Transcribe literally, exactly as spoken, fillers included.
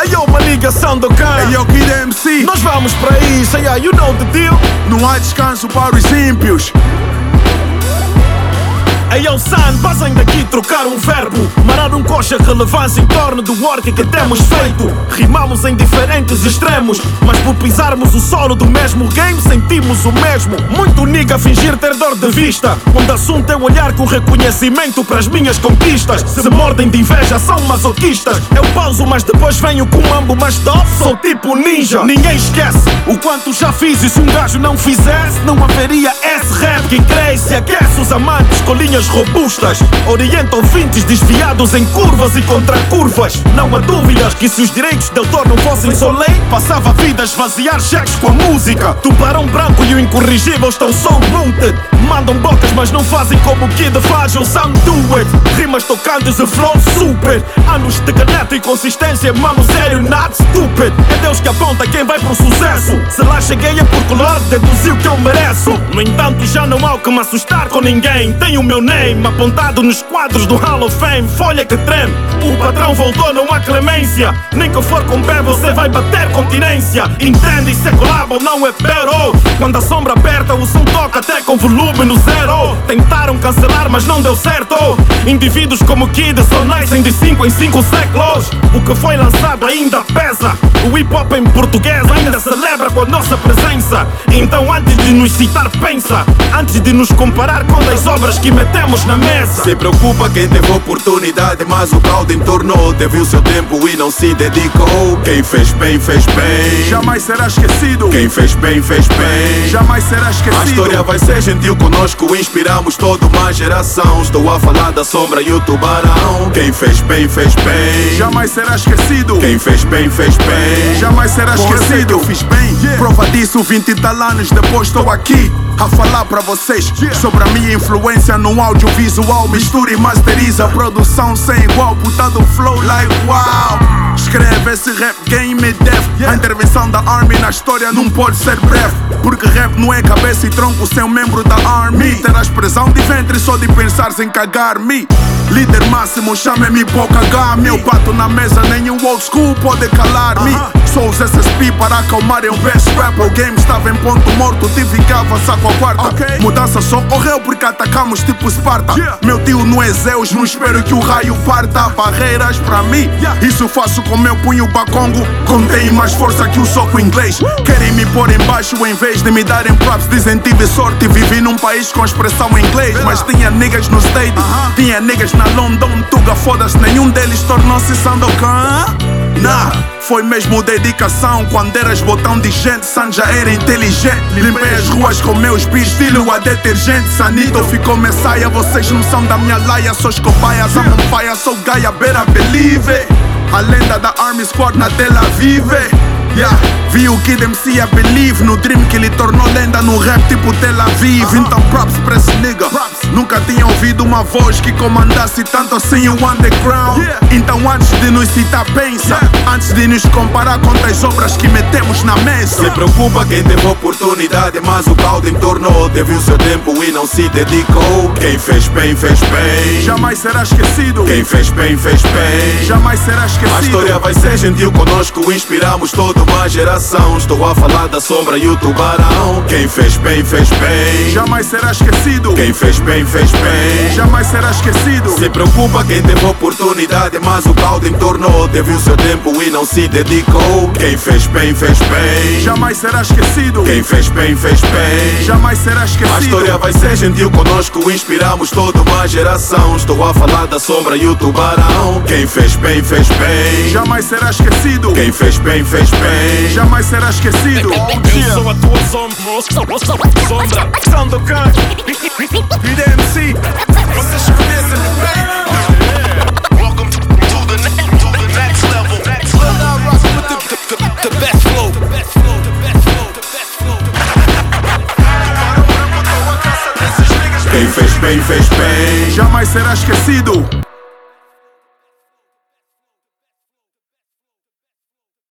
Aí eu uma ligação do can. Aí eu Kid M C. Nós vamos para isso, yeah, you know the deal. Não há descanso para os ímpios. Aí eu San, basem daqui trocar um verbo. Marar um coxa, relevância em torno do work que temos feito. Rimamos em diferentes extremos, mas por pisarmos o solo do mesmo game sentimos o mesmo. Muito nigga fingir ter dor de vista, quando assunto é olhar com reconhecimento para as minhas conquistas. Se mordem de inveja são masoquistas. Eu pauso mas depois venho com um ambo mais top. Sou tipo ninja, ninguém esquece o quanto já fiz e se um gajo não fizesse não haveria esse rap que cresce e aquece os amantes com linhas robustas. Orientam ouvintes desviados em curvas e contra curvas. Não há dúvidas que se os direitos de autor não fossem só lei, passava a vida a esvaziar cheques com a música. Tubarão branco e o incorrigível estão so rooted. Mandam bocas mas não fazem como o Kid faz, o Sam do it. Rimas tocantes e flow super. Anos de caneta e consistência, mano sério, not stupid. É Deus que aponta quem vai pro sucesso. Se lá cheguei é porque o Lorde deduziu que eu mereço. No entanto já não há o que me assustar com ninguém. Tenho o meu name apontado nos quadros do Hall of Fame. Folha que treme, o patrão voltou, não há clemência. Nem que for com pé você vai bater continência. Entende, isso é collabo, não é battle. Quando a sombra aperta o som toca até com volume no zero. Tentaram cancelar mas não deu certo. Indivíduos como Kid só nascem de cinco em cinco séculos. O que foi lançado ainda pesa. O hip hop em português ainda celebra com a nossa presença. Então antes de nos citar pensa, antes de nos comparar com as obras que metemos na mesa. Se preocupa quem teve oportunidade, mas o caldo entornou. Teve o seu tempo e não se dedicou. Quem fez bem, fez bem. Jamais será esquecido. Quem fez bem, fez bem. Jamais será esquecido. A história vai ser gentil conosco, inspiramos toda uma geração. Estou a falar da sombra e o tubarão. Quem fez bem, fez bem. Jamais será esquecido. Quem fez bem, fez bem. Jamais será esquecido. Eu fiz bem, yeah. Prova disso, vinte e tal anos depois estou aqui a falar pra vocês, yeah, sobre a minha influência no audiovisual. Mistura e masteriza, produção sem igual, botado flow like wow. Escreve esse rap game def, yeah. A intervenção da Army na história não pode ser breve, porque rap não é cabeça e tronco sem um membro da Army. Terás pressão de ventre só de pensares em cagar-me. Líder máximo, chame-me pra cagar-me. Eu bato na mesa, nenhum old school pode calar-me. uh -huh. Sou os S S P para acalmarem o best rap. O game estava em ponto morto, tive que avançar com a quarta. okay. Mudança só ocorreu porque atacamos tipo Esparta. yeah. Meu tio não é Zeus, não espero que o raio parta. Barreiras pra mim, yeah. Isso faço com meu punho bacongo. Contém mais força que o soco inglês. uh. Querem me pôr em baixo em vez de me darem props. Dizem tive sorte, vivi num país com expressão em inglês. Mas tinha niggas no stage, uh -huh. tinha niggas na London, Tuga, foda-se, nenhum deles tornou-se Sandokan. Nah, foi mesmo dedicação. Quando eras botão de gente, San já era inteligente. Limpei as ruas com meus bis, estilo a detergente. Sanito ficou messiah, vocês não são da minha laia. Sou escobaias, I'm on fire, sou Gaia, better believe it. A lenda da Army Squad na tela vive. Yeah, vi o Kid M C a believe no dream que lhe tornou lenda no rap tipo Tel Aviv. uh -huh. Então props pra esse nigga. props. Nunca tinha ouvido uma voz que comandasse tanto assim o underground. yeah. Então antes de nos citar pensa, yeah. Antes de nos comparar com as obras que metemos na mesa. Se preocupa quem teve oportunidade, mas o caldo entornou. Teve o seu tempo e não se dedicou. Quem fez bem, fez bem. Jamais será esquecido. Quem fez bem, fez bem. Jamais será esquecido. A história vai ser gentil conosco, inspiramos toda uma geração. Estou a falar da sombra e o tubarão. Quem fez bem, fez bem. Jamais será esquecido. Quem fez bem, fez bem. Jamais será esquecido. Se preocupa quem teve oportunidade, mas o caldo entornou. Teve o seu tempo e não se dedicou. Quem fez bem, fez bem. Jamais será esquecido. Quem fez bem, fez bem. Jamais será esquecido. A história vai ser gentil conosco, inspiramos toda uma geração. Estou a falar da sombra e o tubarão. Quem fez bem, fez bem. Jamais será esquecido. Quem fez bem, fez bem. Jamais será esquecido. Eu sou a tua sombra, sombra, Sandokan, Kid M C. vocês conhecem, Welcome to the, to the next level. Next level. with the, the, the best flow, the best flow, the best flow, the best flow. Quem fez bem, fez bem. Jamais será esquecido.